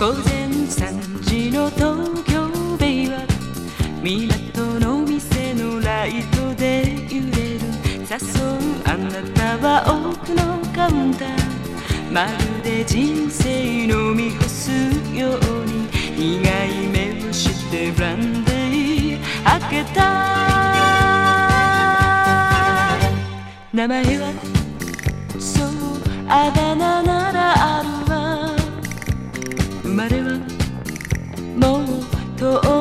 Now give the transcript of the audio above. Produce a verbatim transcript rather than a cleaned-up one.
午前さんじの東京ベイは港の店のライトで揺れる。誘うあなたは奥のカウンター、まるで人生飲み干すように苦い目をしてブランデー開けた。名前はそうあだ名ならあるわ。生まれはもう遠